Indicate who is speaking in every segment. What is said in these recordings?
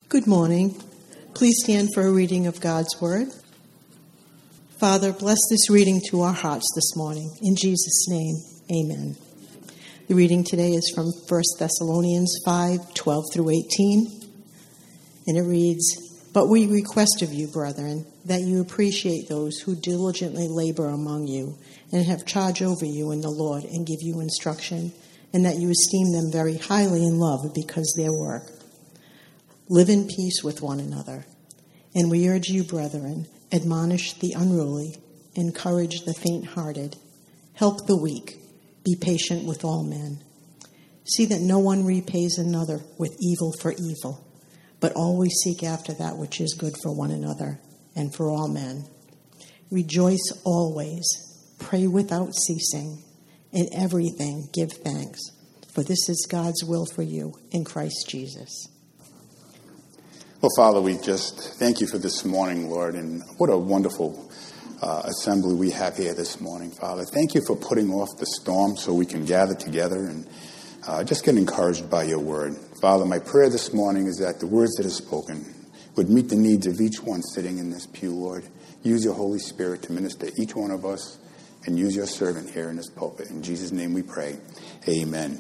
Speaker 1: Good morning. Please stand for a reading of God's Word. Father, bless this reading to our hearts this morning. In Jesus' name, amen. The reading today is from 1 Thessalonians 5:12 through 18. And it reads, "But we request of you, brethren, that you appreciate those who diligently labor among you and have charge over you in the Lord and give you instruction, and that you esteem them very highly in love because their work. Live in peace with one another. And we urge you, brethren, admonish the unruly, encourage the faint-hearted, help the weak, be patient with all men. See that no one repays another with evil for evil, but always seek after that which is good for one another and for all men. Rejoice always, pray without ceasing, in everything give thanks, for this is God's will for you in Christ Jesus."
Speaker 2: Well, Father, we just thank you for this morning, Lord, and what a wonderful assembly we have here this morning, Father. Thank you for putting off the storm so we can gather together and just get encouraged by your word. Father, my prayer this morning is that the words that are spoken would meet the needs of each one sitting in this pew, Lord. Use your Holy Spirit to minister to each one of us, and use your servant here in this pulpit. In Jesus' name we pray. Amen.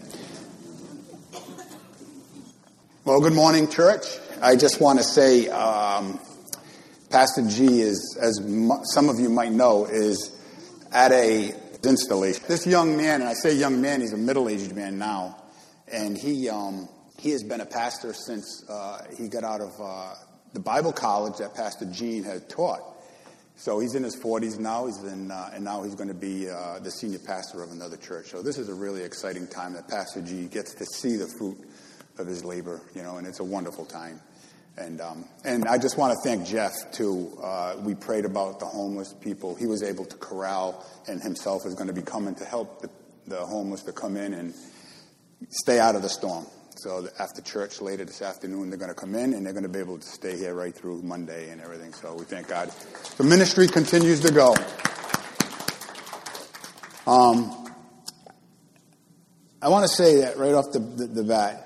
Speaker 2: Well, good morning, church. I just want to say Pastor G is, as some of you might know, is at a installation. This young man, and I say young man, he's a middle-aged man now, and he has been a pastor since he got out of the Bible college that Pastor Gene had taught. So he's in his 40s now. And now he's going to be the senior pastor of another church. So this is a really exciting time that Pastor G gets to see the fruit of his labor, and it's a wonderful time. And I just want to thank Jeff, too. We prayed about the homeless people. He was able to corral, and himself is going to be coming to help the homeless to come in and stay out of the storm. So after church later this afternoon, they're going to come in, and they're going to be able to stay here right through Monday and everything. So we thank God. The ministry continues to go. I want to say that right off the bat,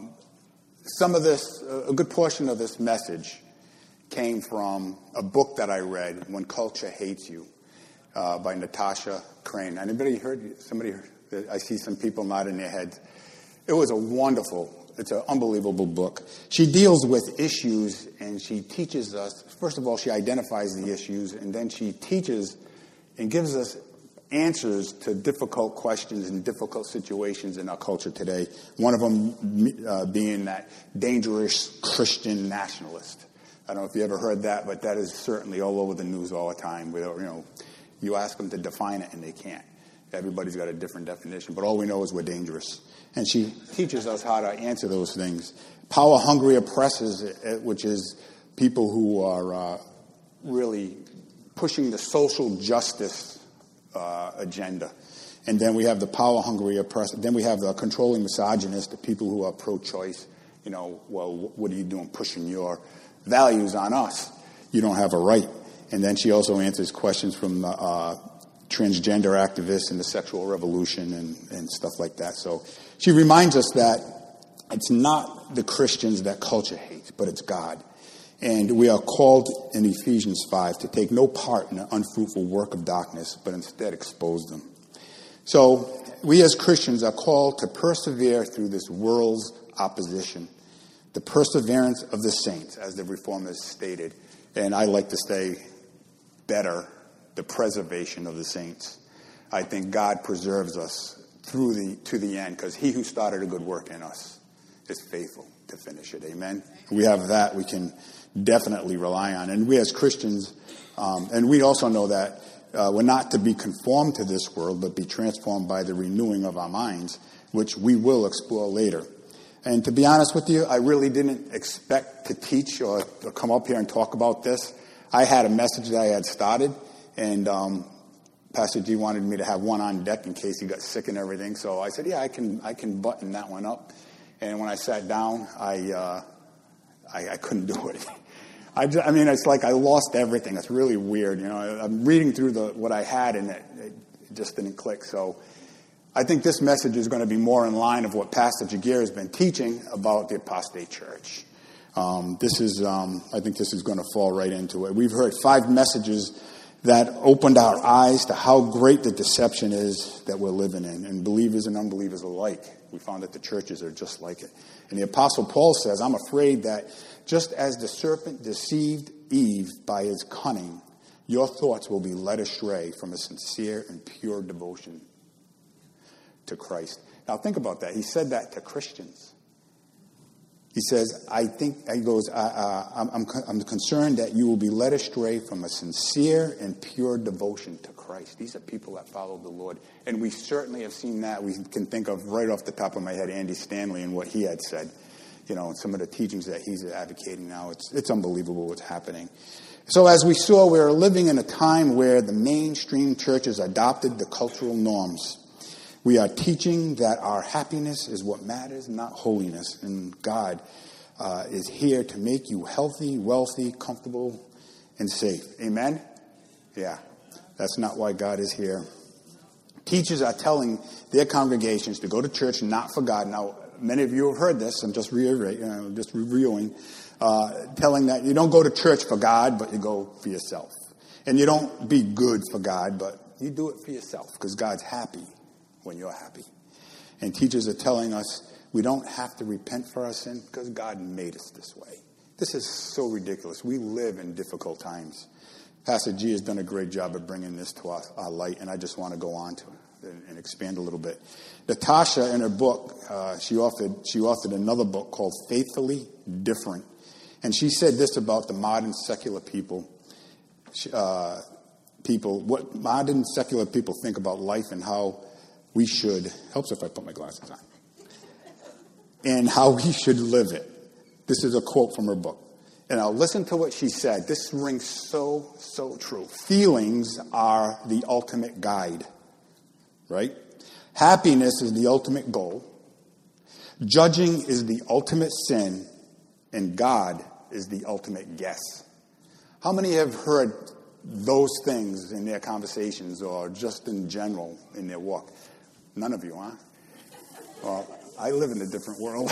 Speaker 2: some of this, a good portion of this message came from a book that I read, When Culture Hates You, by Natasha Crane. Anybody heard? Somebody heard? I see some people nodding their heads. It was it's an unbelievable book. She deals with issues, and she teaches us, first of all, she identifies the issues, and then she teaches and gives us answers to difficult questions and difficult situations in our culture today. One of them being that dangerous Christian nationalist. I don't know if you ever heard that, but that is certainly all over the news all the time. You ask them to define it, and they can't. Everybody's got a different definition, but all we know is we're dangerous. And she teaches us how to answer those things. Power-hungry oppressors, which is people who are really pushing the social justice agenda. And then we have the power-hungry oppressor. Then we have the controlling misogynist, the people who are pro-choice. Well, what are you doing pushing your values on us? You don't have a right. And then she also answers questions from transgender activists and the sexual revolution and stuff like that. So she reminds us that it's not the Christians that culture hates, but it's God. And we are called in Ephesians 5 to take no part in the unfruitful work of darkness, but instead expose them. So we as Christians are called to persevere through this world's opposition. The perseverance of the saints, as the Reformers stated. And I like to say better, the preservation of the saints. I think God preserves us to the end, because he who started a good work in us is faithful to finish it. Amen. We have that we can definitely rely on. And we as Christians, and we also know that we're not to be conformed to this world, but be transformed by the renewing of our minds, which we will explore later. And to be honest with you, I really didn't expect to teach or to come up here and talk about this. I had a message that I had started, and Pastor G wanted me to have one on deck in case he got sick and everything. So I said, yeah, I can button that one up. And when I sat down, I couldn't do it. It's like I lost everything. It's really weird. I'm reading through what I had, and it just didn't click. So I think this message is going to be more in line of what Pastor Jagir has been teaching about the apostate church. I think this is going to fall right into it. We've heard 5 messages that opened our eyes to how great the deception is that we're living in, and believers and unbelievers alike. We found that the churches are just like it. And the Apostle Paul says, I'm afraid that just as the serpent deceived Eve by his cunning, your thoughts will be led astray from a sincere and pure devotion to Christ. Now think about that. He said that to Christians. He says, I'm concerned that you will be led astray from a sincere and pure devotion to Christ. These are people that follow the Lord. And we certainly have seen that. We can think of right off the top of my head Andy Stanley and what he had said. You know, and some of the teachings that he's advocating now. It's unbelievable what's happening. So as we saw, we're living in a time where the mainstream church has adopted the cultural norms. We are teaching that our happiness is what matters, not holiness. And God is here to make you healthy, wealthy, comfortable, and safe. Amen? Yeah. That's not why God is here. Teachers are telling their congregations to go to church not for God. Now, many of you have heard this. I'm just reviewing. Telling that you don't go to church for God, but you go for yourself. And you don't be good for God, but you do it for yourself because God's happy when you're happy. And teachers are telling us we don't have to repent for our sin because God made us this way. This is so ridiculous. We live in difficult times. Pastor G has done a great job of bringing this to our light, and I just want to go on to it and expand a little bit. Natasha, in her book, she authored another book called Faithfully Different. And she said this about the modern secular people. What modern secular people think about life and how we should, helps if I put my glasses on, and how we should live it. This is a quote from her book. And I'll listen to what she said. This rings so, so true. Feelings are the ultimate guide, right? Happiness is the ultimate goal. Judging is the ultimate sin. And God is the ultimate guess. How many have heard those things in their conversations or just in general in their walk? None of you, huh? Well, I live in a different world.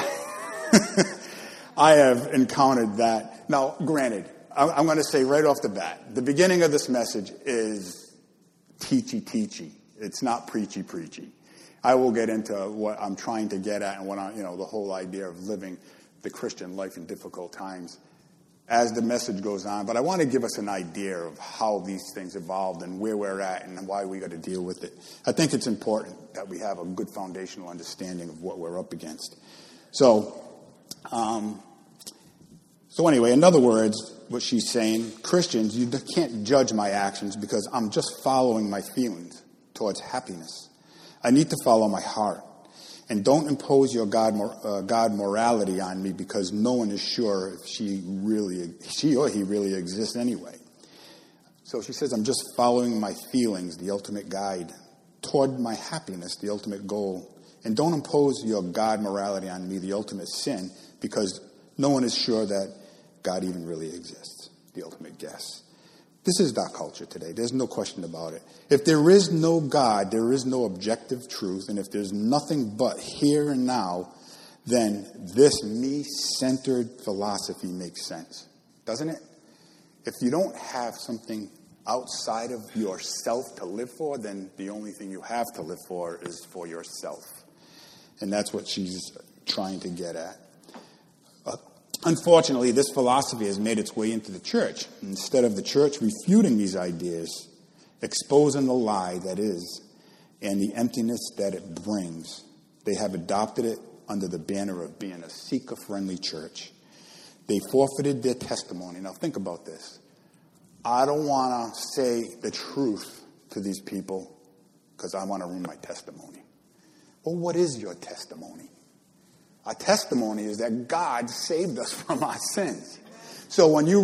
Speaker 2: I have encountered that. Now, granted, I'm going to say right off the bat, the beginning of this message is teachy. It's not preachy. I will get into what I'm trying to get at and what the whole idea of living the Christian life in difficult times as the message goes on. But I want to give us an idea of how these things evolved and where we're at and why we got to deal with it. I think it's important that we have a good foundational understanding of what we're up against. So anyway, in other words, what she's saying, Christians, you can't judge my actions because I'm just following my feelings towards happiness. I need to follow my heart. And don't impose your God morality on me because no one is sure if she or he really exists anyway. So she says, I'm just following my feelings, the ultimate guide, toward my happiness, the ultimate goal. And don't impose your God morality on me, the ultimate sin, because no one is sure that God even really exists, the ultimate guess. This is our culture today. There's no question about it. If there is no God, there is no objective truth. And if there's nothing but here and now, then this me-centered philosophy makes sense. Doesn't it? If you don't have something outside of yourself to live for, then the only thing you have to live for is for yourself. And that's what she's trying to get at. Unfortunately, this philosophy has made its way into the church. Instead of the church refuting these ideas, exposing the lie that is, and the emptiness that it brings, they have adopted it under the banner of being a seeker-friendly church. They forfeited their testimony. Now think about this. I don't want to say the truth to these people because I want to ruin my testimony. Well, what is your testimony? Our testimony is that God saved us from our sins. So when you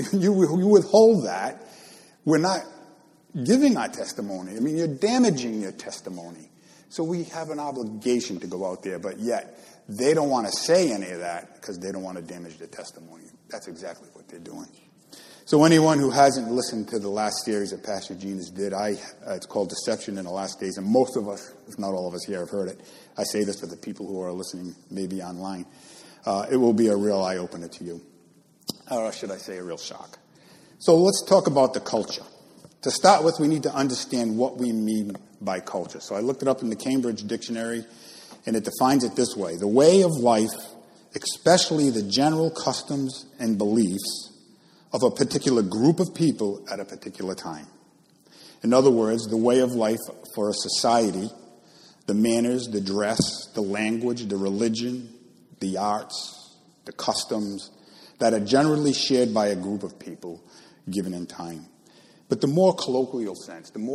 Speaker 2: withhold that, we're not giving our testimony. I mean, you're damaging your testimony. So we have an obligation to go out there, but yet they don't want to say any of that because they don't want to damage their testimony. That's exactly what they're doing. So anyone who hasn't listened to the last series that Pastor Gina's did, it's called Deception in the Last Days, and most of us, if not all of us here, have heard it. I say this for the people who are listening maybe online. it will be a real eye-opener to you. Or should I say a real shock. So let's talk about the culture. To start with, we need to understand what we mean by culture. So I looked it up in the Cambridge Dictionary, and it defines it this way: the way of life, especially the general customs and beliefs of a particular group of people at a particular time. In other words, the way of life for a society, the manners, the dress, the language, the religion, the arts, the customs that are generally shared by a group of people given in time. But the more colloquial sense, the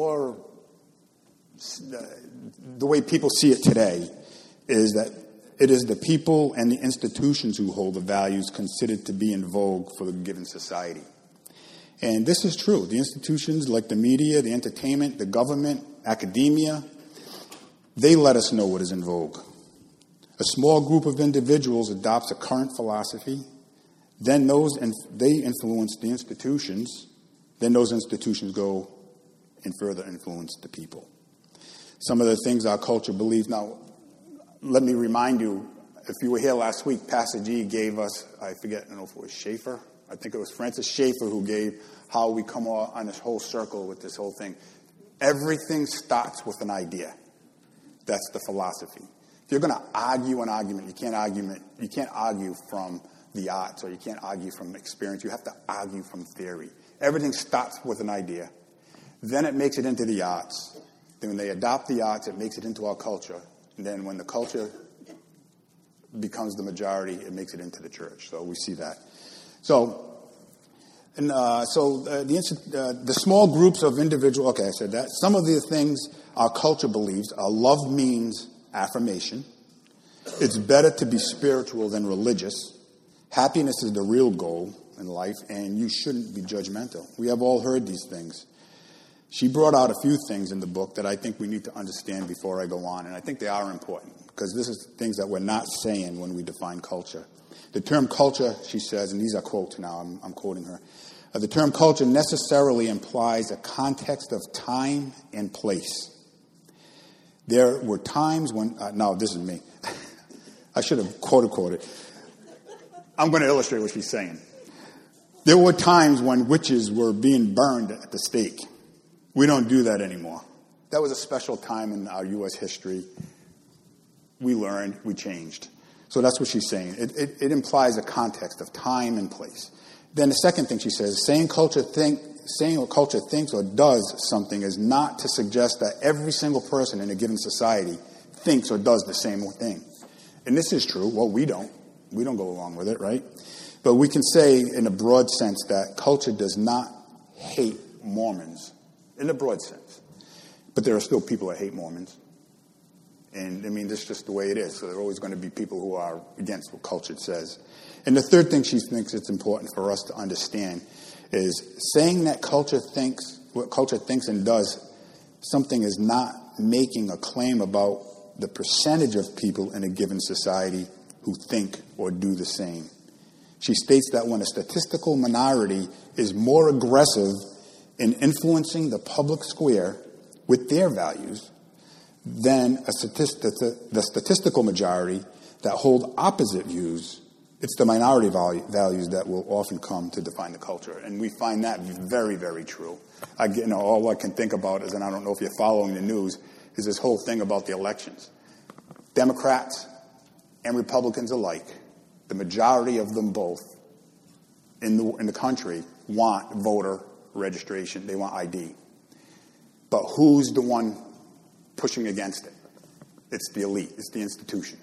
Speaker 2: way people see it today is that it is the people and the institutions who hold the values considered to be in vogue for the given society. And this is true. The institutions like the media, the entertainment, the government, academia, they let us know what is in vogue. A small group of individuals adopts a current philosophy, then they influence the institutions, then those institutions go and further influence the people. Some of the things our culture believes. Now, let me remind you, if you were here last week, Pastor G gave us, I don't know if it was Schaeffer, I think it was Francis Schaeffer who gave how we come on this whole circle with this whole thing. Everything starts with an idea. That's the philosophy. If you're going to argue an argument, you can't argue from the arts, or you can't argue from experience. You have to argue from theory. Everything starts with an idea. Then it makes it into the arts. Then when they adopt the arts, it makes it into our culture. And then when the culture becomes the majority, it makes it into the church. So we see that. The small groups of individuals, okay, I said that. Some of the things our culture believes are: love means affirmation. It's better to be spiritual than religious. Happiness is the real goal in life, and you shouldn't be judgmental. We have all heard these things. She brought out a few things in the book that I think we need to understand before I go on, and I think they are important, because this is things that we're not saying when we define culture. The term culture, she says, and these are quotes now, I'm quoting her, the term culture necessarily implies a context of time and place. There were times when, no, this is me. I should have quoted. I'm going to illustrate what she's saying. There were times when witches were being burned at the stake. We don't do that anymore. That was a special time in our U.S. history. We learned, we changed. So that's what she's saying. It implies a context of time and place. Then the second thing she says, saying what culture thinks or does something is not to suggest that every single person in a given society thinks or does the same thing. And this is true. Well, we don't. We don't go along with it, right? But we can say in a broad sense that culture does not hate Mormons, in a broad sense. But there are still people that hate Mormons. And, I mean, this is just the way it is. So there are always going to be people who are against what culture says. And the third thing she thinks it's important for us to understand is saying that what culture thinks and does something is not making a claim about the percentage of people in a given society who think or do the same. She states that when a statistical minority is more aggressive in influencing the public square with their values than the statistical majority that hold opposite views, it's the minority values that will often come to define the culture. And we find that very, very true. All I can think about is, and I don't know if you're following the news, is this whole thing about the elections. Democrats and Republicans alike, the majority of them both in the country want voter registration. They want ID. But who's the one pushing against it? It's the elite. It's the institution.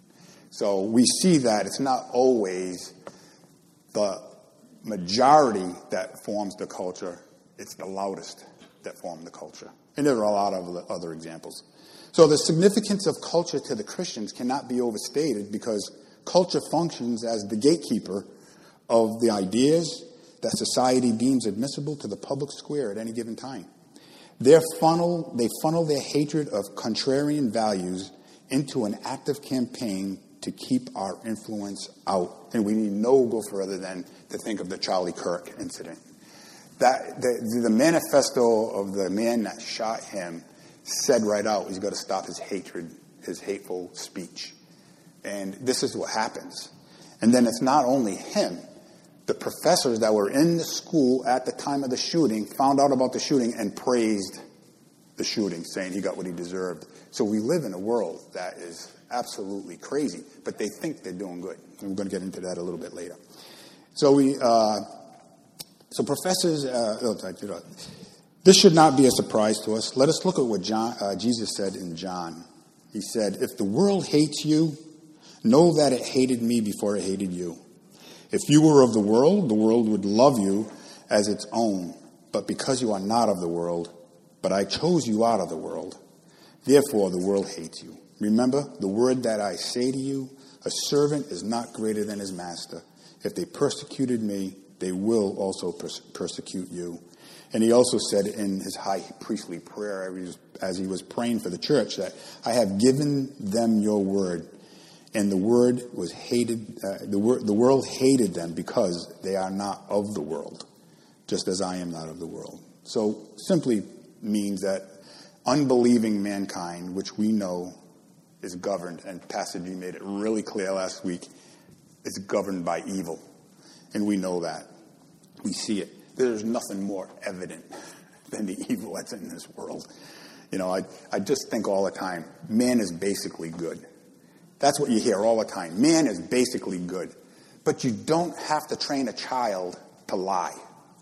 Speaker 2: So we see that it's not always the majority that forms the culture. It's the loudest that form the culture. And there are a lot of other examples. So the significance of culture to the Christians cannot be overstated, because culture functions as the gatekeeper of the ideas that society deems admissible to the public square at any given time. They funnel their hatred of contrarian values into an active campaign to keep our influence out. And we need no go further than to think of the Charlie Kirk incident. That the manifesto of the man that shot him said right out, he's got to stop his hatred, his hateful speech. And this is what happens. And then it's not only him. The professors that were in the school at the time of the shooting found out about the shooting and praised the shooting, saying he got what he deserved. So we live in a world that is absolutely crazy, but they think they're doing good. And we're going to get into that a little bit later. So professors, this should not be a surprise to us. Let us look at what Jesus said in John. He said, if the world hates you, know that it hated me before it hated you. If you were of the world would love you as its own. But because you are not of the world, but I chose you out of the world, therefore the world hates you. Remember the word that I say to you, a servant is not greater than his master. If they persecuted me, they will also persecute you. And he also said in his high priestly prayer, as he was praying for the church, that I have given them your word. And the word was hated. The world hated them because they are not of the world, just as I am not of the world. So simply means that unbelieving mankind, which we know is governed, and Pastor G made it really clear last week, is governed by evil. And we know that. We see it. There's nothing more evident than the evil that's in this world. You know, I just think all the time, man is basically good. That's what you hear all the time. Man is basically good. But you don't have to train a child to lie.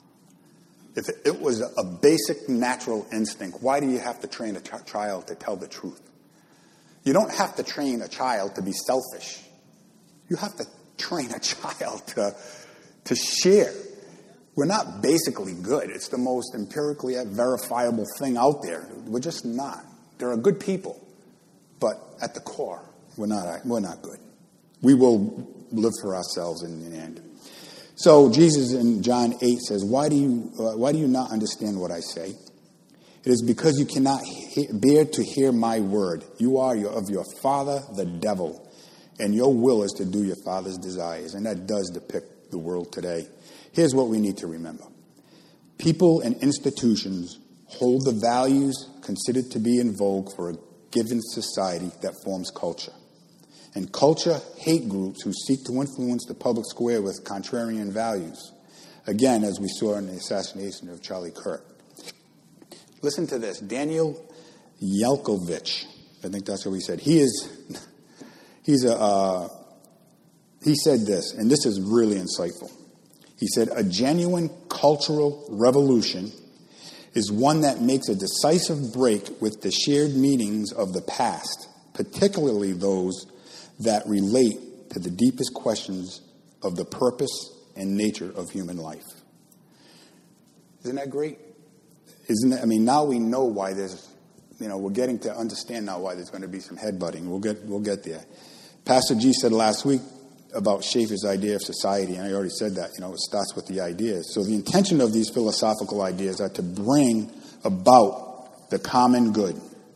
Speaker 2: If it was a basic natural instinct, why do you have to train a child to tell the truth? You don't have to train a child to be selfish. You have to train a child to share. We're not basically good. It's the most empirically verifiable thing out there. We're just not. There are good people, but at the core, we're not good. We will live for ourselves in the end. So Jesus in John 8 says, why do you not understand what I say? It is because you cannot bear to hear my word. You are of your father, the devil, and your will is to do your father's desires. And that does depict the world today. Here's what we need to remember. People and institutions hold the values considered to be in vogue for a given society that forms culture. And culture hate groups who seek to influence the public square with contrarian values. Again, as we saw in the assassination of Charlie Kirk. Listen to this. Daniel Yelkovich, I think that's what he said. He said this, and this is really insightful. He said, a genuine cultural revolution is one that makes a decisive break with the shared meanings of the past, particularly those that relate to the deepest questions of the purpose and nature of human life. Isn't that great? Now we know why there's, we're getting to understand now why there's going to be some headbutting. We'll get there. Pastor G said last week about Schaeffer's idea of society, and I already said that, it starts with the ideas. So the intention of these philosophical ideas are to bring about the common good.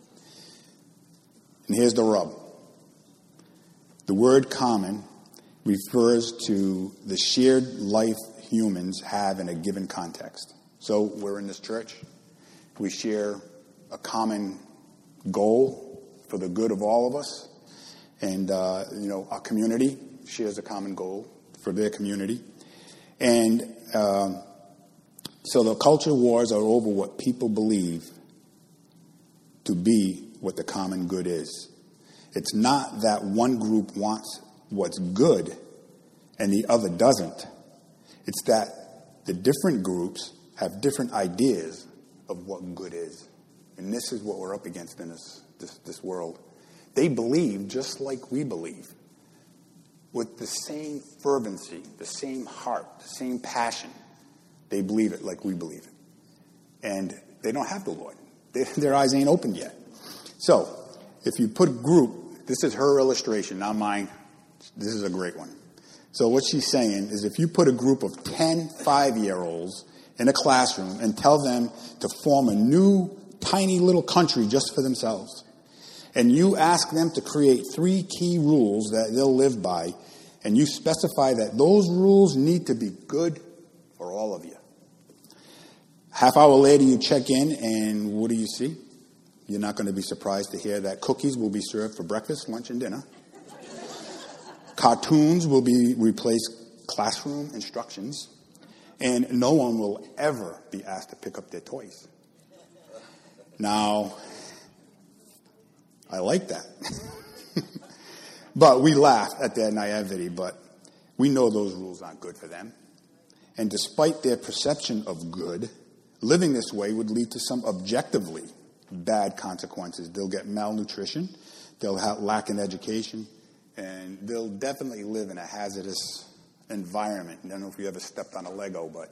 Speaker 2: And here's the rub. The word common refers to the shared life humans have in a given context. So we're in this church. We share a common goal for the good of all of us. And, our community shares a common goal for their community. And so the culture wars are over what people believe to be what the common good is. It's not that one group wants what's good and the other doesn't. It's that the different groups have different ideas of what good is. And this is what we're up against in this world. They believe just like we believe, with the same fervency, the same heart, the same passion. They believe it like we believe it. And they don't have the Lord. Their eyes ain't opened yet. So, if you put group, this is her illustration, not mine. This is a great one. So what she's saying is if you put a group of 10 5-year-olds in a classroom and tell them to form a new tiny little country just for themselves, and you ask them to create 3 key rules that they'll live by, and you specify that those rules need to be good for all of you. Half hour later, you check in, and what do you see? You're not going to be surprised to hear that cookies will be served for breakfast, lunch, and dinner. Cartoons will replace classroom instructions, and no one will ever be asked to pick up their toys. Now, I like that. But we laugh at their naivety, but we know those rules aren't good for them. And despite their perception of good, living this way would lead to some objectively bad consequences. They'll get malnutrition, they'll lack in education, and they'll definitely live in a hazardous environment. I don't know if you ever stepped on a Lego, but...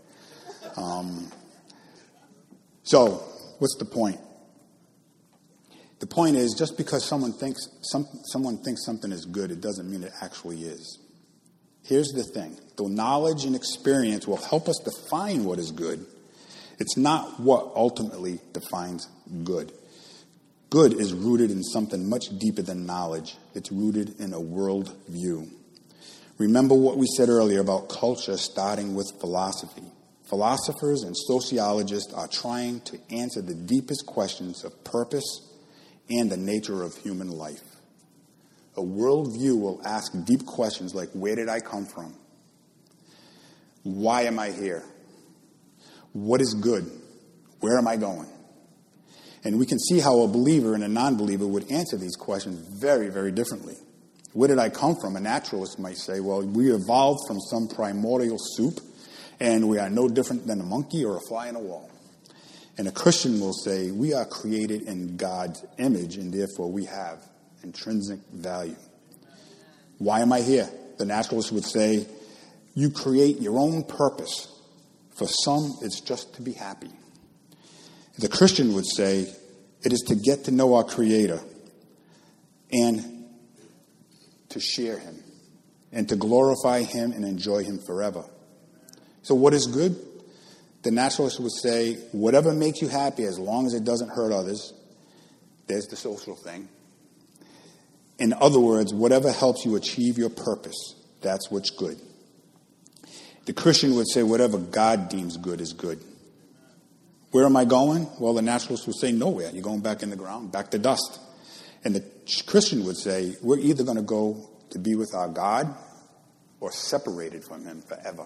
Speaker 2: So, what's the point? The point is, just because someone thinks something is good, it doesn't mean it actually is. Here's the thing. Though knowledge and experience will help us define what is good, it's not what ultimately defines good. Good is rooted in something much deeper than knowledge. It's rooted in a world view. Remember what we said earlier about culture starting with philosophy. Philosophers and sociologists are trying to answer the deepest questions of purpose and the nature of human life. A worldview will ask deep questions like, where did I come from? Why am I here? What is good? Where am I going? And we can see how a believer and a non-believer would answer these questions very, very differently. Where did I come from? A naturalist might say, well, we evolved from some primordial soup, and we are no different than a monkey or a fly in a wall. And a Christian will say, we are created in God's image, and therefore we have intrinsic value. Why am I here? The naturalist would say, you create your own purpose. For some, it's just to be happy. The Christian would say, it is to get to know our Creator and to share Him and to glorify Him and enjoy Him forever. So what is good? The naturalist would say, whatever makes you happy as long as it doesn't hurt others. There's the social thing. In other words, whatever helps you achieve your purpose, that's what's good. The Christian would say whatever God deems good is good. Where am I going? Well, the naturalist would say nowhere. You're going back in the ground, back to dust. And the Christian would say we're either going to go to be with our God or separated from Him forever.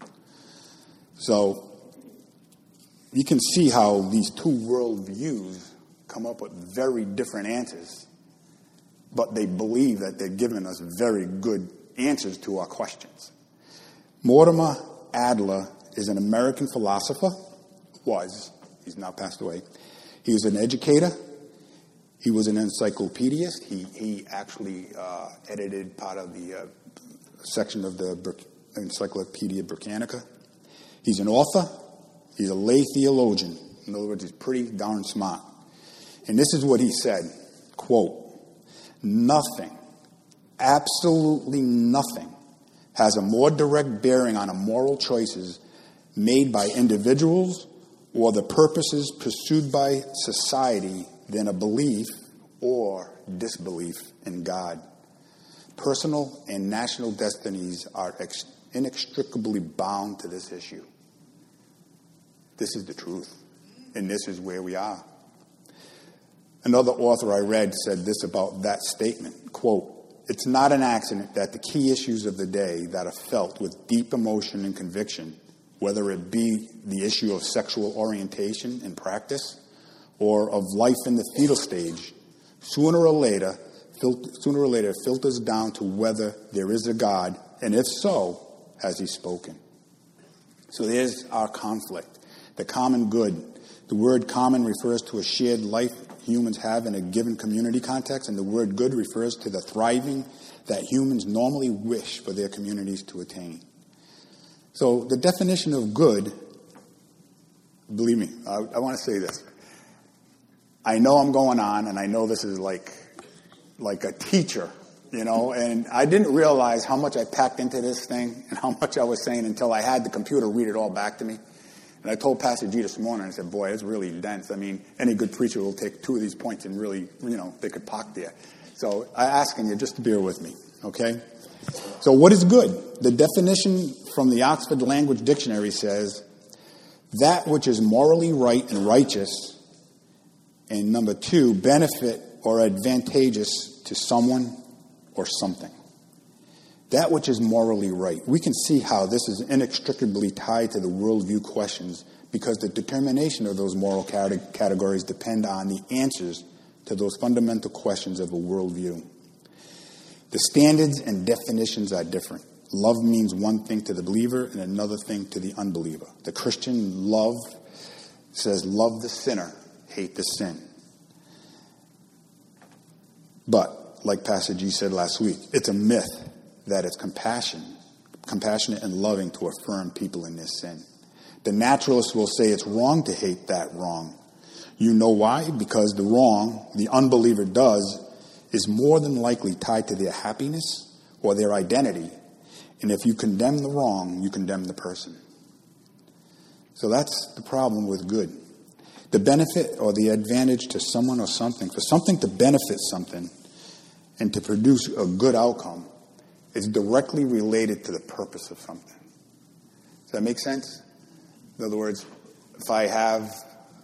Speaker 2: So you can see how these two worldviews come up with very different answers, but they believe that they're giving us very good answers to our questions. Mortimer Adler is an American philosopher. He's now passed away. He was an educator. He was an encyclopedist. He actually edited part of the section of the Encyclopedia Britannica. He's an author. He's a lay theologian. In other words, he's pretty darn smart. And this is what he said, quote, nothing, absolutely nothing, has a more direct bearing on immoral choices made by individuals or the purposes pursued by society than a belief or disbelief in God. Personal and national destinies are inextricably bound to this issue. This is the truth, and this is where we are. Another author I read said this about that statement, quote, it's not an accident that the key issues of the day that are felt with deep emotion and conviction, whether it be the issue of sexual orientation and practice or of life in the fetal stage, sooner or later filters down to whether there is a God, and if so, has He spoken? So there's our conflict. The common good. The word common refers to a shared life humans have in a given community context, and the word good refers to the thriving that humans normally wish for their communities to attain. So the definition of good, believe me, I want to say this. I know I'm going on, and I know this is like a teacher, and I didn't realize how much I packed into this thing and how much I was saying until I had the computer read it all back to me. And I told Pastor G this morning, I said, boy, it's really dense. I mean, any good preacher will take two of these points and really, they could park there. So I'm asking you just to bear with me, okay? So what is good? The definition from the Oxford Language Dictionary says, that which is morally right and righteous, and number 2, benefit or advantageous to someone or something. that which is morally right. We can see how this is inextricably tied to the worldview questions because the determination of those moral categories depend on the answers to those fundamental questions of a worldview. The standards and definitions are different. Love means one thing to the believer and another thing to the unbeliever. The Christian love says, love the sinner, hate the sin. But, like Pastor G said last week, it's a myth that it's compassionate and loving to affirm people in their sin. The naturalist will say it's wrong to hate that wrong. You know why? Because the wrong the unbeliever does is more than likely tied to their happiness or their identity. And if you condemn the wrong, you condemn the person. So that's the problem with good. The benefit or the advantage to someone or something, for something to benefit something and to produce a good outcome, is directly related to the purpose of something. Does that make sense? In other words, if I have,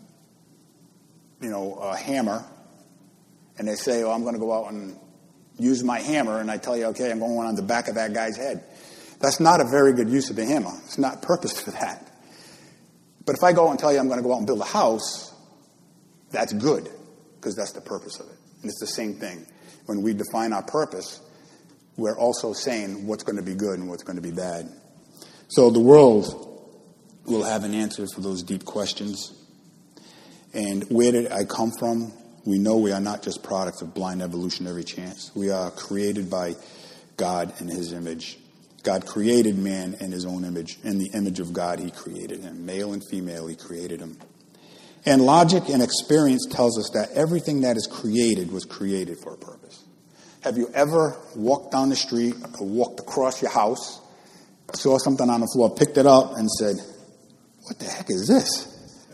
Speaker 2: a hammer, and they say, I'm going to go out and use my hammer, and I tell you, okay, I'm going on the back of that guy's head. That's not a very good use of the hammer. It's not purposed for that. But if I go and tell you I'm going to go out and build a house, that's good, because that's the purpose of it. And it's the same thing. When we define our purpose, we're also saying what's going to be good and what's going to be bad. So the world will have an answer for those deep questions. And where did I come from? We know we are not just products of blind evolutionary chance. We are created by God in his image. God created man in his own image. In the image of God, he created him. Male and female, he created him. And logic and experience tells us that everything that is created was created for a purpose. Have you ever walked down the street or walked across your house, saw something on the floor, picked it up, and said, what the heck is this?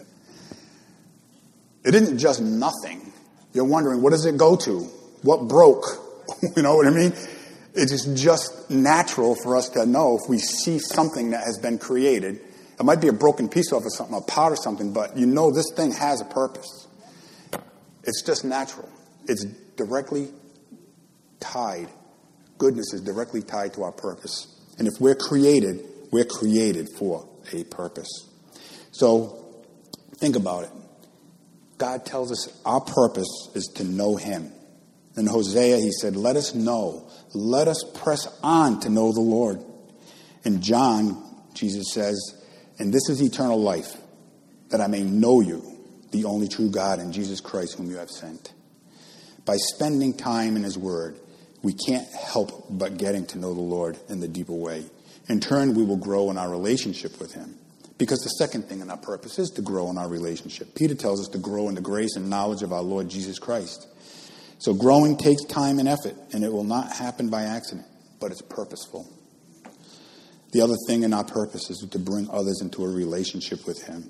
Speaker 2: It isn't just nothing. You're wondering, what does it go to? What broke? You know what I mean? It is just natural for us to know if we see something that has been created. It might be a broken piece off of something, a part of something, but you know this thing has a purpose. It's just natural. It's directly tied. Goodness is directly tied to our purpose. And if we're created for a purpose. So think about it. God tells us our purpose is to know him. In Hosea, he said, let us know. Let us press on to know the Lord. In John, Jesus says, and this is eternal life, that I may know you, the only true God, and Jesus Christ, whom you have sent. By spending time in his word, we can't help but getting to know the Lord in the deeper way. In turn, we will grow in our relationship with him. Because the second thing in our purpose is to grow in our relationship. Peter tells us to grow in the grace and knowledge of our Lord Jesus Christ. So growing takes time and effort, and it will not happen by accident, but it's purposeful. The other thing in our purpose is to bring others into a relationship with him.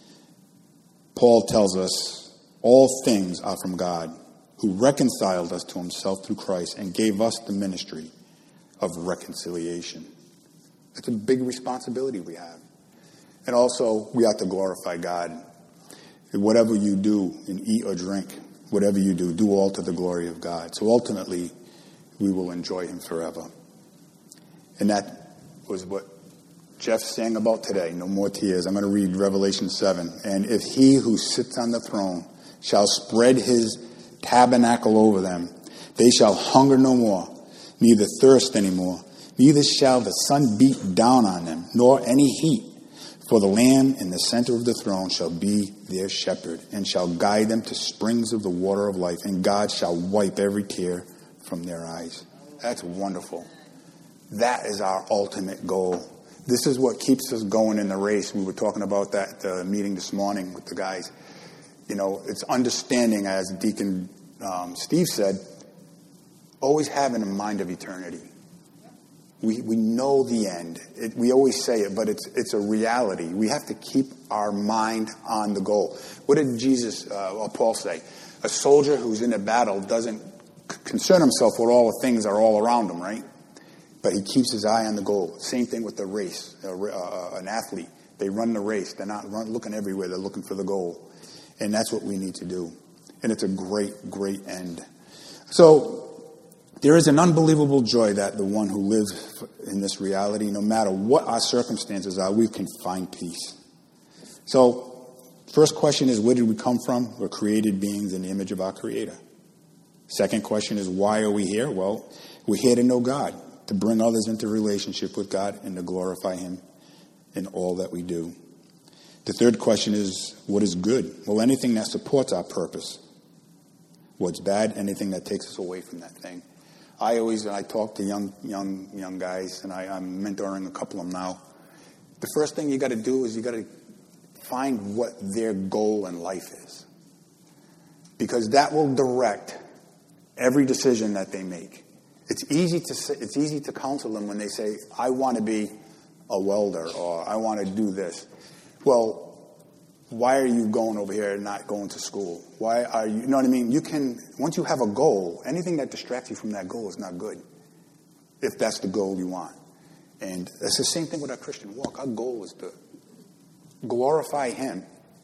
Speaker 2: Paul tells us all things are from God, who reconciled us to himself through Christ and gave us the ministry of reconciliation. That's a big responsibility we have. And also, we have to glorify God. Whatever you do and eat or drink, whatever you do all to the glory of God. So ultimately, we will enjoy him forever. And that was what Jeff sang about today. No more tears. I'm going to read Revelation 7. And if he who sits on the throne shall spread his tabernacle over them, they shall hunger no more, neither thirst any more. Neither shall the sun beat down on them, nor any heat. For the Lamb in the center of the throne shall be their shepherd, and shall guide them to springs of the water of life, and God shall wipe every tear from their eyes. That's wonderful. That is our ultimate goal. This is what keeps us going in the race. We were talking about that at the meeting this morning with the guys. You know, it's understanding, as Deacon Steve said, always having a mind of eternity. We know the end. We always say it, but it's a reality. We have to keep our mind on the goal. What did Paul say? A soldier who's in a battle doesn't concern himself with all the things that are all around him, right? But he keeps his eye on the goal. Same thing with the race. An athlete, they run the race. They're not looking everywhere. They're looking for the goal. And that's what we need to do. And it's a great, great end. So There is an unbelievable joy that the one who lives in this reality, no matter what our circumstances are, we can find peace. So, first question is, where did we come from? We're created beings in the image of our Creator. Second question is, why are we here? Well, we're here to know God, to bring others into relationship with God, and to glorify Him in all that we do. The third question is, what is good? Well, anything that supports our purpose. What's bad? Anything that takes us away from that thing. When I talk to young guys, and I'm mentoring a couple of them now, the first thing you got to do is you got to find what their goal in life is. Because that will direct every decision that they make. It's easy to counsel them when they say, I want to be a welder, or I want to do this. Well, why are you going over here and not going to school? Why are you know what I mean? Once you have a goal, anything that distracts you from that goal is not good, if that's the goal you want. And it's the same thing with our Christian walk. Our goal is to glorify Him,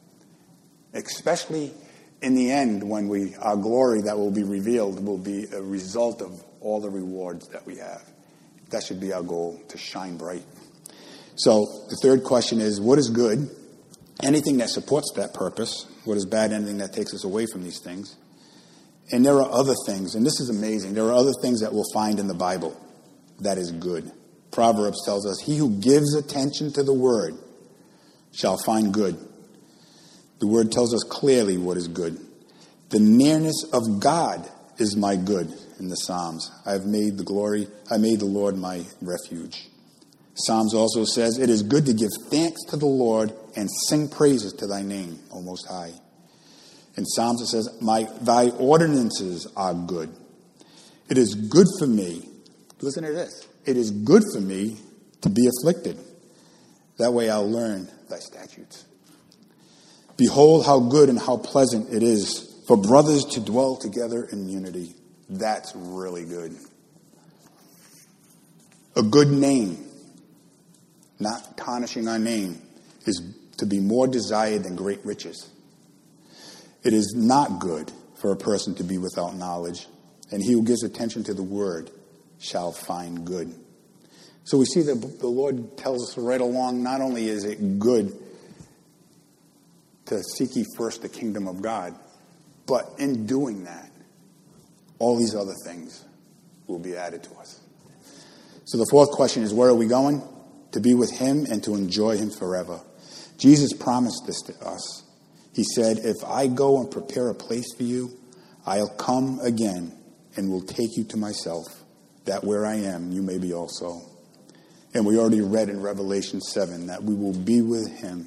Speaker 2: especially in the end when our glory that will be revealed will be a result of all the rewards that we have. That should be our goal, to shine bright. So the third question is, what is good? Anything that supports that purpose. What is bad? Anything that takes us away from these things. And there are other things, and this is amazing. There are other things that we'll find in the Bible that is good. Proverbs tells us, he who gives attention to the word shall find good. The word tells us clearly what is good. The nearness of God is my good in the Psalms. I made the Lord my refuge. Psalms also says, it is good to give thanks to the Lord and sing praises to thy name, O Most High. In Psalms it says, thy ordinances are good. It is good for me. Listen to this. It is good for me to be afflicted. That way I'll learn thy statutes. Behold how good and how pleasant it is for brothers to dwell together in unity. That's really good. A good name, not tarnishing our name, is to be more desired than great riches. It is not good for a person to be without knowledge, and he who gives attention to the word shall find good. So we see that the Lord tells us right along, not only is it good to seek ye first the kingdom of God, but in doing that, all these other things will be added to us. So the fourth question is, where are we going? To be with Him and to enjoy Him forever. Jesus promised this to us. He said, if I go and prepare a place for you, I'll come again and will take you to myself, that where I am, you may be also. And we already read in Revelation 7 that we will be with Him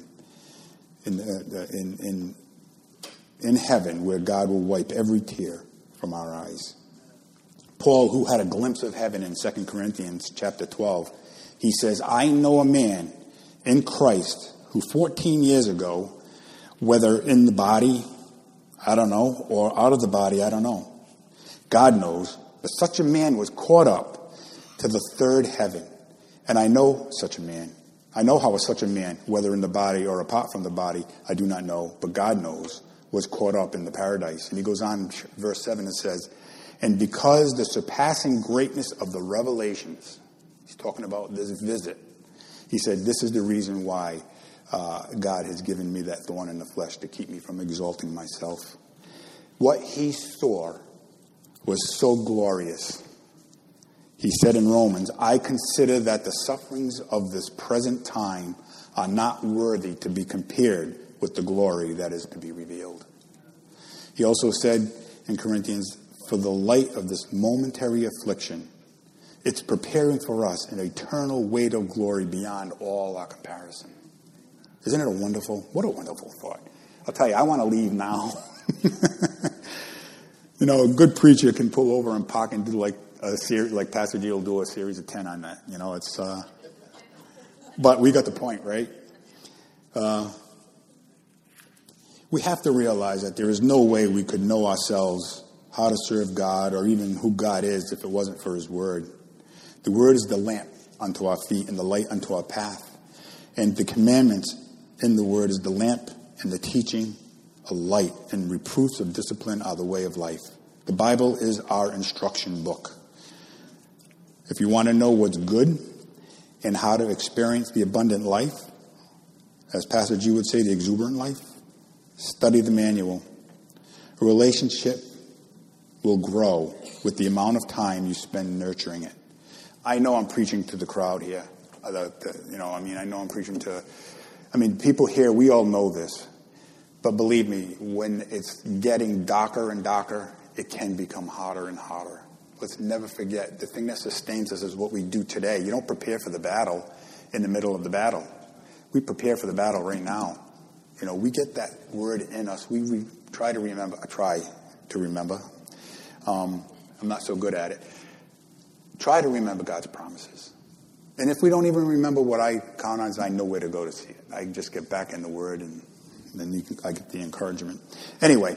Speaker 2: in heaven, where God will wipe every tear from our eyes. Paul, who had a glimpse of heaven in 2 Corinthians chapter 12, he says, I know a man in Christ who 14 years ago, whether in the body, I don't know, or out of the body, I don't know. God knows. But such a man was caught up to the third heaven. And I know such a man. I know how such a man, whether in the body or apart from the body, I do not know, but God knows, was caught up in the paradise. And he goes on, verse 7, and says, and because the surpassing greatness of the revelations, he's talking about this visit, he said, this is the reason why God has given me that thorn in the flesh, to keep me from exalting myself. What he saw was so glorious. He said in Romans, I consider that the sufferings of this present time are not worthy to be compared with the glory that is to be revealed. He also said in Corinthians, for the light of this momentary affliction, it's preparing for us an eternal weight of glory beyond all our comparison. Isn't it what a wonderful thought. I'll tell you, I want to leave now. You know, a good preacher can pull over and park and do like a series, like Pastor G will do a series of 10 on that. You know, it's, but we got the point, right? We have to realize that there is no way we could know ourselves, how to serve God, or even who God is, if it wasn't for His Word. The Word is the lamp unto our feet and the light unto our path. And the commandments in the Word is the lamp, and the teaching a light, and reproofs of discipline are the way of life. The Bible is our instruction book. If you want to know what's good and how to experience the abundant life, as Pastor G would say, the exuberant life, study the manual. A relationship will grow with the amount of time you spend nurturing it. I know I'm preaching to the crowd here. I know I'm preaching to, people here, we all know this. But believe me, when it's getting darker and darker, it can become harder and harder. Let's never forget, the thing that sustains us is what we do today. You don't prepare for the battle in the middle of the battle. We prepare for the battle right now. We get that word in us. We try to remember. I try to remember. I'm not so good at it. Try to remember God's promises. And if we don't even remember what I count on, I know where to go to see it. I just get back in the Word, and then I get the encouragement. Anyway,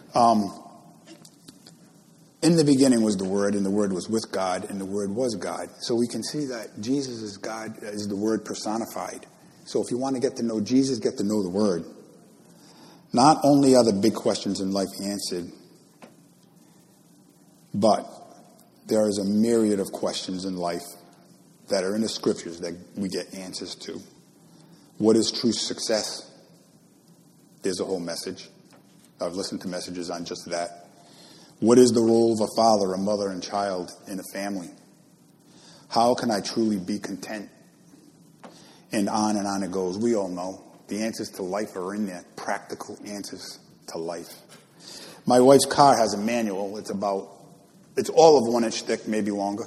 Speaker 2: in the beginning was the Word, and the Word was with God, and the Word was God. So we can see that Jesus is God, is the Word personified. So if you want to get to know Jesus, get to know the Word. Not only are the big questions in life answered, but there is a myriad of questions in life that are in the Scriptures that we get answers to. What is true success? There's a whole message. I've listened to messages on just that. What is the role of a father, a mother, and child in a family? How can I truly be content? And on it goes. We all know the answers to life are in there. Practical answers to life. My wife's car has a manual. It's all of 1 inch thick, maybe longer.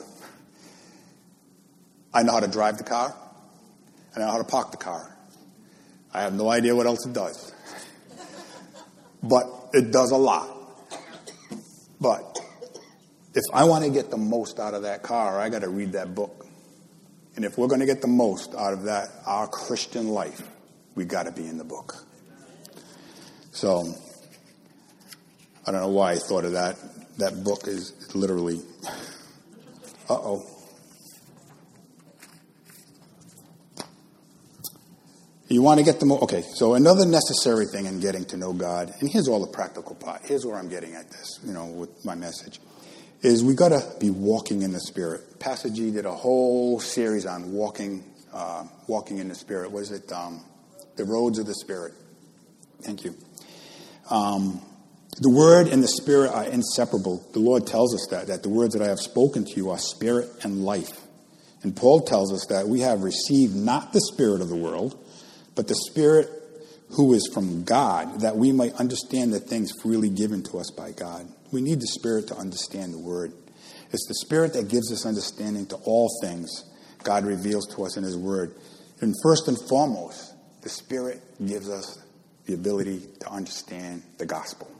Speaker 2: I know how to drive the car. I know how to park the car. I have no idea what else it does. But it does a lot. But if I want to get the most out of that car, I got to read that book. And if we're going to get the most out of that, our Christian life, we got to be in the book. So, I don't know why I thought of that. That book is literally, You want to get the most, okay, so another necessary thing in getting to know God, and here's all the practical part, here's where I'm getting at this, with my message, is we got to be walking in the Spirit. Pastor G did a whole series on walking in the Spirit. What is it? The Roads of the Spirit. Thank you. The Word and the Spirit are inseparable. The Lord tells us that the words that I have spoken to you are spirit and life. And Paul tells us that we have received not the spirit of the world, but the Spirit who is from God, that we might understand the things freely given to us by God. We need the Spirit to understand the Word. It's the Spirit that gives us understanding to all things God reveals to us in His Word. And first and foremost, the Spirit gives us the ability to understand the gospel.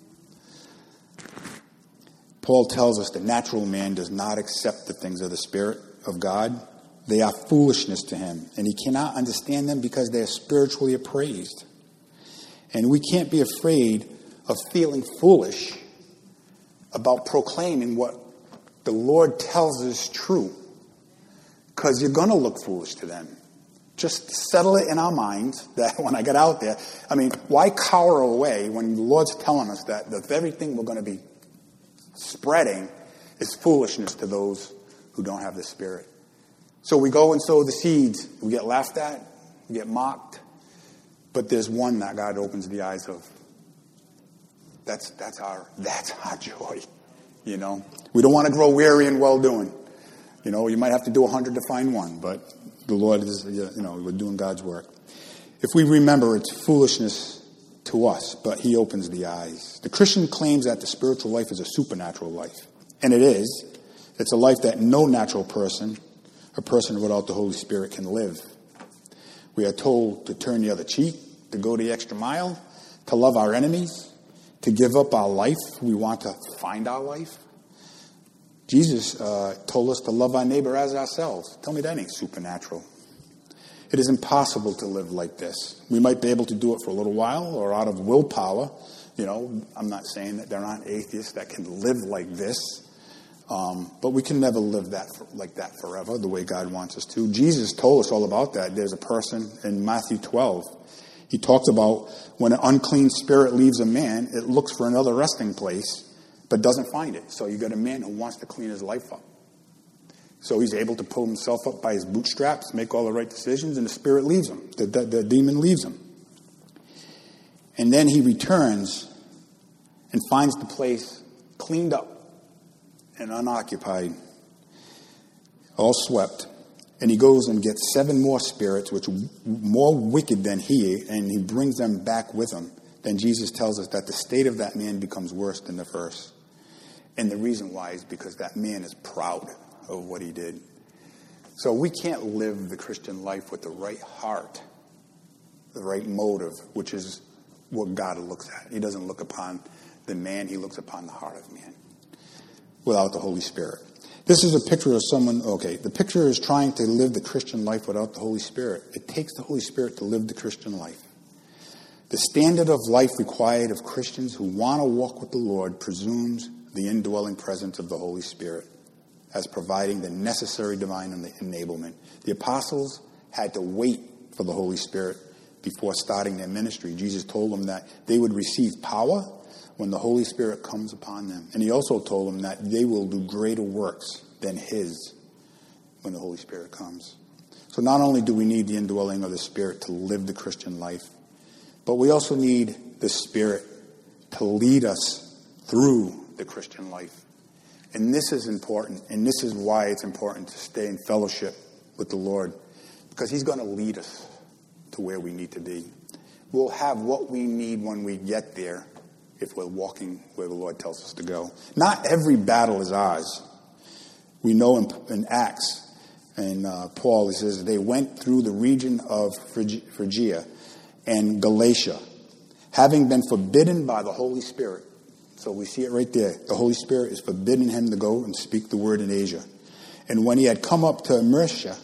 Speaker 2: Paul tells us the natural man does not accept the things of the Spirit of God. They are foolishness to him, and he cannot understand them because they are spiritually appraised. And we can't be afraid of feeling foolish about proclaiming what the Lord tells us is true, because you're going to look foolish to them. Just settle it in our minds that when I get out there, why cower away when the Lord's telling us that the very thing we're going to be spreading is foolishness to those who don't have the Spirit. So we go and sow the seeds. We get laughed at. We get mocked. But there's one that God opens the eyes of. That's our joy. We don't want to grow weary in well-doing. You might have to do 100 to find one. But the Lord is, we're doing God's work. If we remember, it's foolishness to us, but He opens the eyes. The Christian claims that the spiritual life is a supernatural life. And it is. It's a life that no natural person, a person without the Holy Spirit, can live. We are told to turn the other cheek, to go the extra mile, to love our enemies, to give up our life. We want to find our life. Jesus told us to love our neighbor as ourselves. Tell me that ain't supernatural. It is impossible to live like this. We might be able to do it for a little while or out of willpower. I'm not saying that there aren't atheists that can live like this. But we can never live like that forever, the way God wants us to. Jesus told us all about that. There's a person in Matthew 12. He talks about when an unclean spirit leaves a man, it looks for another resting place, but doesn't find it. So you got a man who wants to clean his life up. So he's able to pull himself up by his bootstraps, make all the right decisions, and the spirit leaves him. The demon leaves him. And then he returns and finds the place cleaned up and unoccupied, all swept. And he goes and gets 7 more spirits, which are more wicked than he, and he brings them back with him. Then Jesus tells us that the state of that man becomes worse than the first. And the reason why is because that man is proud of what he did. So we can't live the Christian life with the right heart, the right motive, which is what God looks at. He doesn't look upon the man, he looks upon the heart of man without the Holy Spirit. This is a picture of someone, the picture is trying to live the Christian life without the Holy Spirit. It takes the Holy Spirit to live the Christian life. The standard of life required of Christians who want to walk with the Lord presumes the indwelling presence of the Holy Spirit as providing the necessary divine enablement. The apostles had to wait for the Holy Spirit before starting their ministry. Jesus told them that they would receive power when the Holy Spirit comes upon them. And he also told them that they will do greater works than his when the Holy Spirit comes. So not only do we need the indwelling of the Spirit to live the Christian life, but we also need the Spirit to lead us through the Christian life. And this is important, and this is why it's important to stay in fellowship with the Lord, because he's going to lead us to where we need to be. We'll have what we need when we get there if we're walking where the Lord tells us to go. Not every battle is ours. We know in Acts, and Paul, he says, they went through the region of Phrygia and Galatia, having been forbidden by the Holy Spirit. So we see it right there. The Holy Spirit is forbidding him to go and speak the word in Asia. And when he had come up to Mysia,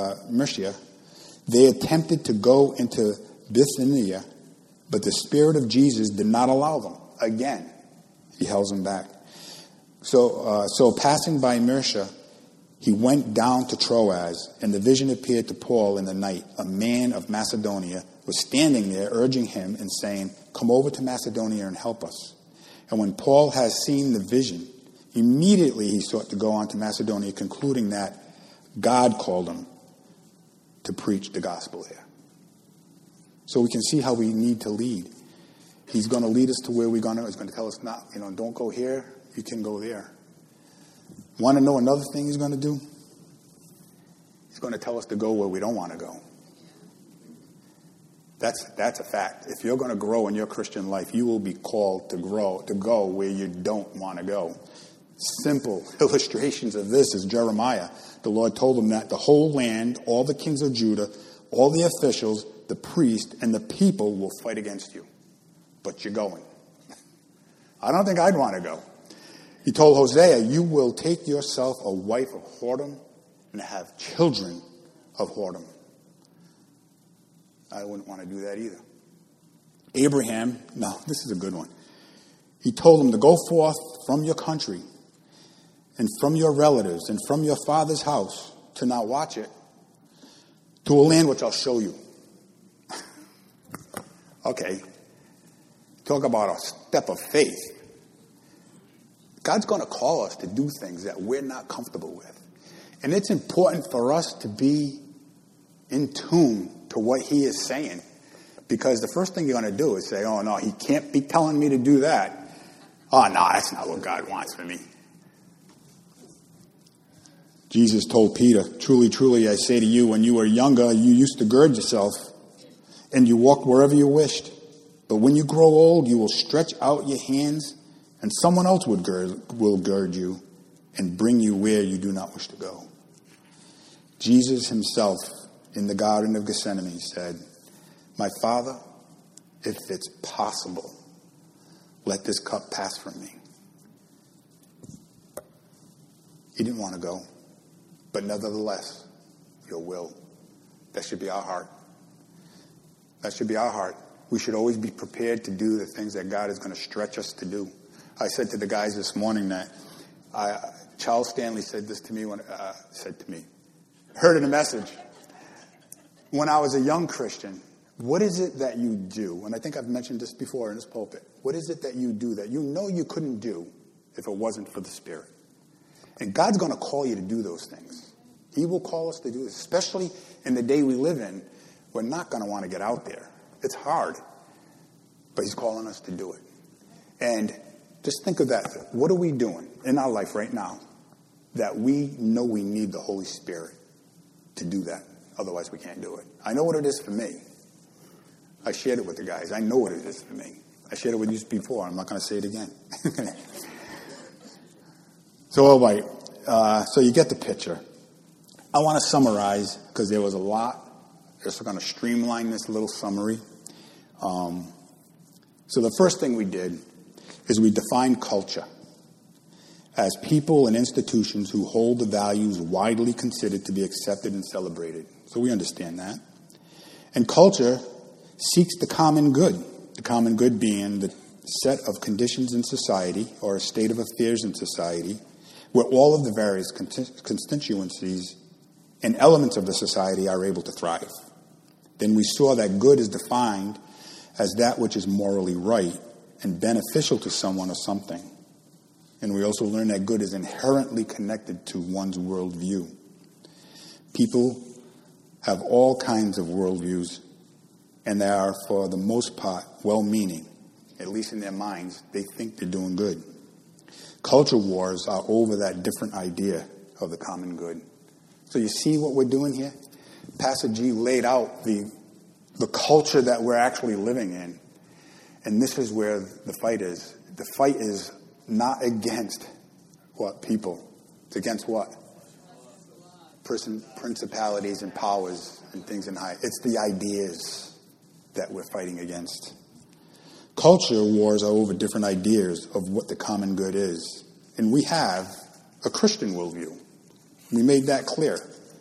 Speaker 2: they attempted to go into Bithynia, but the Spirit of Jesus did not allow them. Again, he held them back. So passing by Mysia, he went down to Troas, and the vision appeared to Paul in the night. A man of Macedonia was standing there, urging him and saying, "Come over to Macedonia and help us." And when Paul has seen the vision, immediately he sought to go on to Macedonia, concluding that God called him to preach the gospel there. So we can see how we need to lead. He's going to lead us to where we're going to. He's going to tell us, don't go here. You can go there. Want to know another thing he's going to do? He's going to tell us to go where we don't want to go. That's a fact. If you're going to grow in your Christian life, you will be called to go where you don't want to go. Simple illustrations of this is Jeremiah. The Lord told him that the whole land, all the kings of Judah, all the officials, the priest, and the people will fight against you. But you're going. I don't think I'd want to go. He told Hosea, you will take yourself a wife of whoredom and have children of whoredom. I wouldn't want to do that either. Abraham, this is a good one. He told him to go forth from your country and from your relatives and from your father's house, to not watch it, to a land which I'll show you. Okay. Talk about a step of faith. God's going to call us to do things that we're not comfortable with. And it's important for us to be in tune to what he is saying. Because the first thing you're going to do is say, oh, no, he can't be telling me to do that. Oh, no, that's not what God wants for me. Jesus told Peter, truly, truly, I say to you, when you were younger, you used to gird yourself and you walked wherever you wished. But when you grow old, you will stretch out your hands and someone else will gird you and bring you where you do not wish to go. Jesus himself in the Garden of Gethsemane said, my Father, if it's possible, let this cup pass from me. He didn't want to go, but nevertheless, your will. That should be our heart. That should be our heart. We should always be prepared to do the things that God is going to stretch us to do. I said to the guys this morning that Charles Stanley said this to me heard in a message. When I was a young Christian, what is it that you do? And I think I've mentioned this before in this pulpit. What is it that you do that you know you couldn't do if it wasn't for the Spirit? And God's going to call you to do those things. He will call us to do this, especially in the day we live in. We're not going to want to get out there. It's hard, but he's calling us to do it. And just think of that. What are we doing in our life right now that we know we need the Holy Spirit to do that? Otherwise, we can't do it. I know what it is for me. I shared it with the guys. I know what it is for me. I shared it with you before. I'm not going to say it again. So, all right. So you get the picture. I want to summarize because there was a lot. Just going to streamline this little summary. So the first thing we did is we defined culture as people and institutions who hold the values widely considered to be accepted and celebrated. So we understand that. And culture seeks the common good being the set of conditions in society or a state of affairs in society where all of the various constituencies and elements of the society are able to thrive. Then we saw that good is defined as that which is morally right and beneficial to someone or something. And we also learned that good is inherently connected to one's worldview. People have all kinds of worldviews, and they are, for the most part, well-meaning. At least in their minds, they think they're doing good. Culture wars are over that different idea of the common good. So you see what we're doing here? Pastor G laid out the culture that we're actually living in. And this is where the fight is. The fight is not against what? People. It's against what? Principalities and powers and things in high. It's the ideas that we're fighting against. Culture wars are over different ideas of what the common good is. And we have a Christian worldview. We made that clear.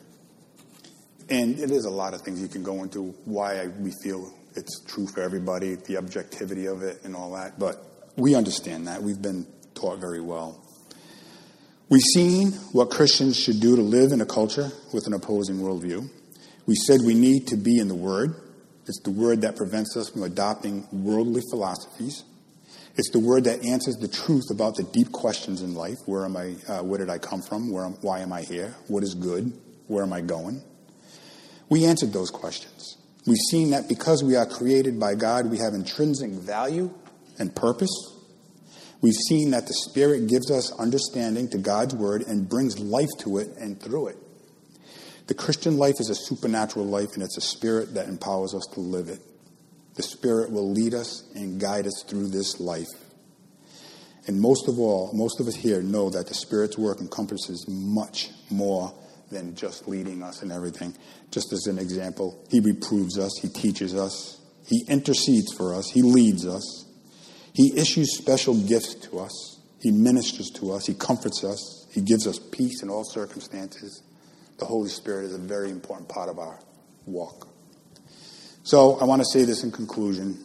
Speaker 2: And it is a lot of things you can go into why we feel it's true for everybody, the objectivity of it and all that. But we understand that. We've been taught very well. We've seen what Christians should do to live in a culture with an opposing worldview. We said we need to be in the Word. It's the Word that prevents us from adopting worldly philosophies. It's the Word that answers the truth about the deep questions in life. Where am I? Where did I come from? Why am I here? What is good? Where am I going? We answered those questions. We've seen that because we are created by God, we have intrinsic value and purpose. We've seen that the Spirit gives us understanding to God's Word and brings life to it and through it. The Christian life is a supernatural life, and it's a Spirit that empowers us to live it. The Spirit will lead us and guide us through this life. And most of us here know that the Spirit's work encompasses much more than just leading us and everything. Just as an example, He reproves us, He teaches us, He intercedes for us, He leads us. He issues special gifts to us. He ministers to us. He comforts us. He gives us peace in all circumstances. The Holy Spirit is a very important part of our walk. So I want to say this in conclusion.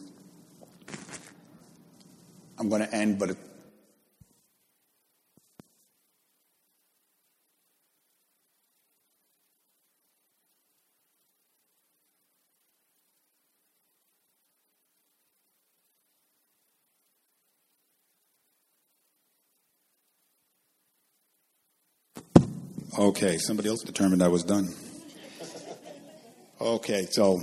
Speaker 2: I'm going to end, but okay, somebody else determined I was done. Okay, so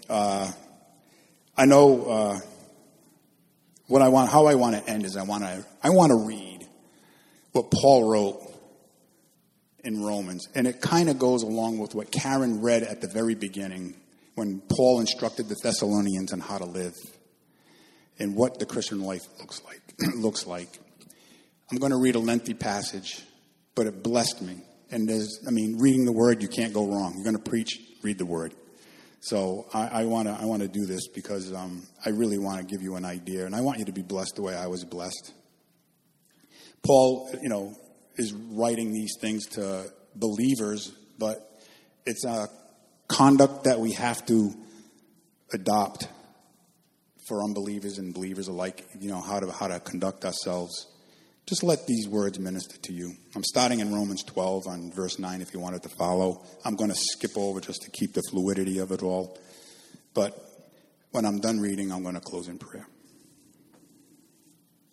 Speaker 2: I know how I want to end is I want to read what Paul wrote in Romans, and it kind of goes along with what Karen read at the very beginning when Paul instructed the Thessalonians on how to live and what the Christian life looks like. I'm going to read a lengthy passage, but it blessed me. And reading the Word, you can't go wrong. You're going to preach, read the Word. So I want to do this because I really want to give you an idea, and I want you to be blessed the way I was blessed. Paul, is writing these things to believers, but it's a conduct that we have to adopt for unbelievers and believers alike. How to conduct ourselves. Just let these words minister to you. I'm starting in Romans 12 on verse 9 if you wanted to follow. I'm going to skip over just to keep the fluidity of it all. But when I'm done reading, I'm going to close in prayer.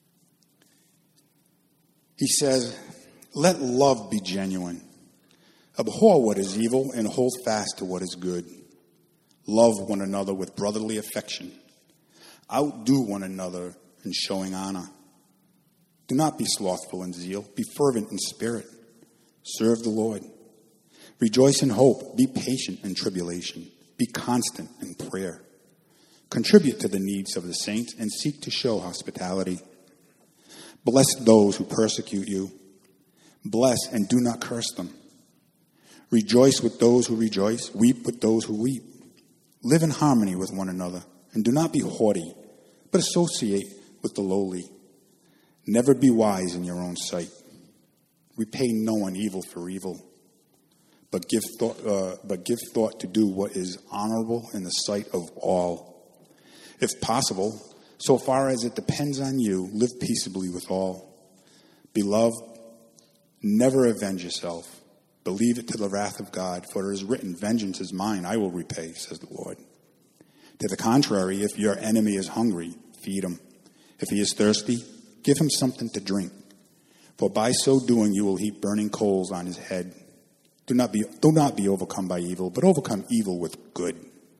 Speaker 2: He says, let love be genuine.
Speaker 3: Abhor what is evil and hold fast to what is good. Love one another with brotherly affection. Outdo one another in showing honor. Do not be slothful in zeal. Be fervent in spirit. Serve the Lord. Rejoice in hope. Be patient in tribulation. Be constant in prayer. Contribute to the needs of the saints and seek to show hospitality. Bless those who persecute you. Bless and do not curse them. Rejoice with those who rejoice. Weep with those who weep. Live in harmony with one another, and do not be haughty, but associate with the lowly. Never be wise in your own sight. Repay no one evil for evil, but give thought to do what is honorable in the sight of all. If possible, so far as it depends on you, live peaceably with all. Beloved, never avenge yourself. Believe it to the wrath of God, for it is written, vengeance is mine, I will repay, says the Lord. To the contrary, if your enemy is hungry, feed him. If he is thirsty, give him something to drink. For by so doing you will heap burning coals on his head. Do not be overcome by evil, but overcome evil with good.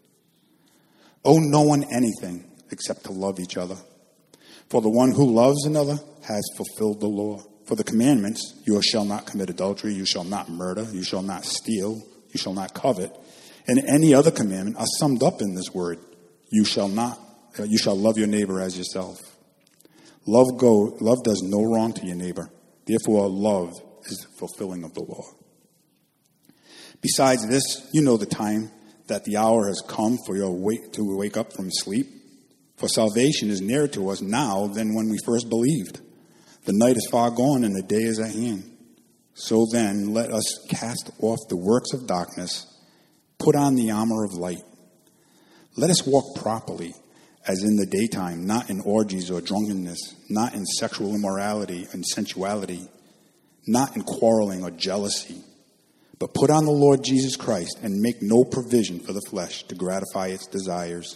Speaker 3: Owe no one anything except to love each other. For the one who loves another has fulfilled the law. For the commandments, you shall not commit adultery, you shall not murder, you shall not steal, you shall not covet, and any other commandment are summed up in this word: you shall love your neighbor as yourself. Love does no wrong to your neighbor. Therefore, love is the fulfilling of the law. Besides this, you know the time that the hour has come for you to wake up from sleep. For salvation is nearer to us now than when we first believed. The night is far gone and the day is at hand. So then, let us cast off the works of darkness, put on the armor of light. Let us walk properly, as in the daytime, not in orgies or drunkenness, not in sexual immorality and sensuality, not in quarreling or jealousy, but put on the Lord Jesus Christ and make no provision for the flesh to gratify its desires.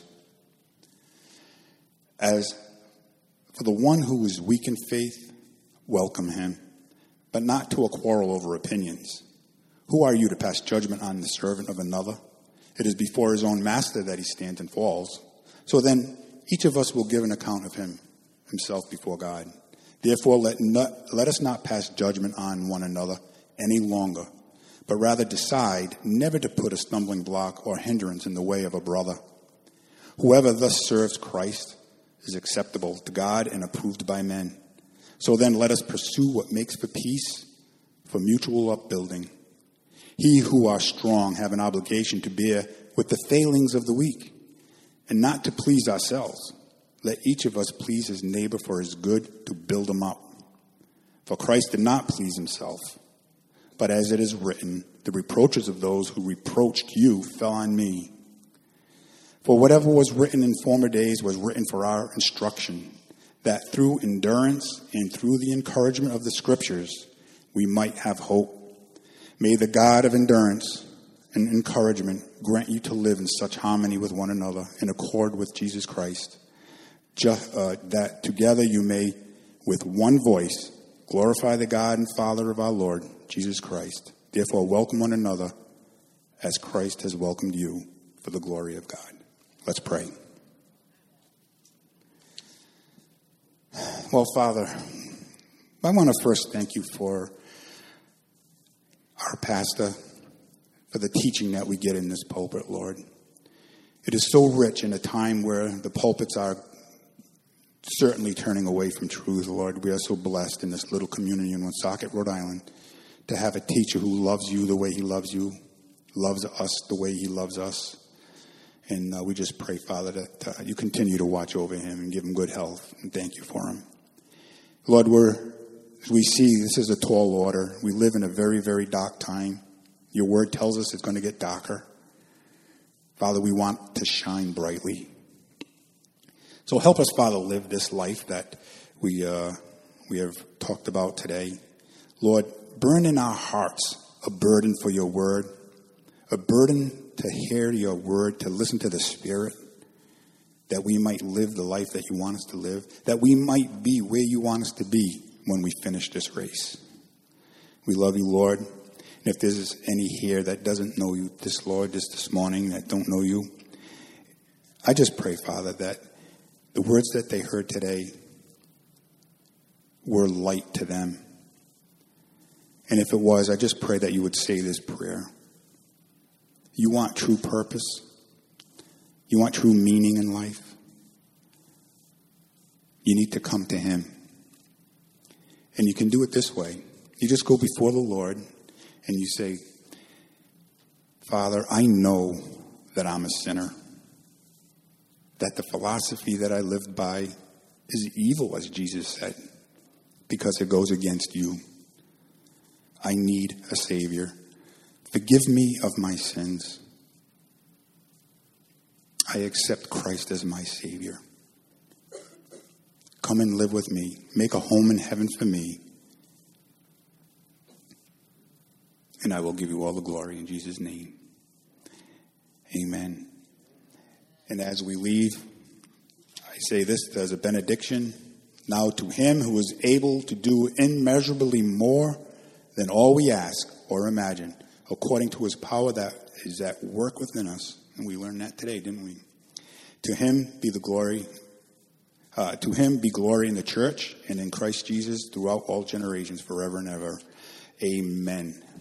Speaker 3: As for the one who is weak in faith, welcome him, but not to a quarrel over opinions. Who are you to pass judgment on the servant of another? It is before his own master that he stands and falls. So then, each of us will give an account of himself before God. Therefore, let us not pass judgment on one another any longer, but rather decide never to put a stumbling block or hindrance in the way of a brother. Whoever thus serves Christ is acceptable to God and approved by men. So then let us pursue what makes for peace, for mutual upbuilding. He who are strong have an obligation to bear with the failings of the weak, and not to please ourselves. Let each of us please his neighbor for his good, to build him up. For Christ did not please himself, but as it is written, the reproaches of those who reproached you fell on me. For whatever was written in former days was written for our instruction, that through endurance and through the encouragement of the Scriptures we might have hope. May the God of endurance and encouragement grant you to live in such harmony with one another in accord with Jesus Christ, that together you may with one voice glorify the God and Father of our Lord Jesus Christ. Therefore welcome one another as Christ has welcomed you for the glory of God. Let's pray. Well, Father, I want to first thank you for our pastor, for the teaching that we get in this pulpit, Lord. It is so rich in a time where the pulpits are certainly turning away from truth, Lord. We are so blessed in this little community in Woonsocket, Rhode Island, to have a teacher who loves you the way he loves you, loves us the way he loves us. And we just pray, Father, that you continue to watch over him and give him good health. And thank you for him. Lord, as we see, this is a tall order. We live in a very, very dark time. Your word tells us it's going to get darker. Father, we want to shine brightly. So help us, Father, live this life that we have talked about today. Lord, burn in our hearts a burden for your word, a burden to hear your word, to listen to the Spirit, that we might live the life that you want us to live, that we might be where you want us to be when we finish this race. We love you, Lord. And if there's any here that doesn't know you, Lord, this morning, that don't know you, I just pray, Father, that the words that they heard today were light to them. And if it was, I just pray that you would say this prayer. You want true purpose? You want true meaning in life? You need to come to him. And you can do it this way. You just go before the Lord and you say, Father, I know that I'm a sinner. That the philosophy that I lived by is evil, as Jesus said, because it goes against you. I need a Savior. Forgive me of my sins. I accept Christ as my Savior. Come and live with me. Make a home in heaven for me. And I will give you all the glory in Jesus' name. Amen. And as we leave, I say this as a benediction. Now to him who is able to do immeasurably more than all we ask or imagine, according to his power that is at work within us. And we learned that today, didn't we? To him be the glory. To him be glory in the church and in Christ Jesus throughout all generations, forever and ever. Amen.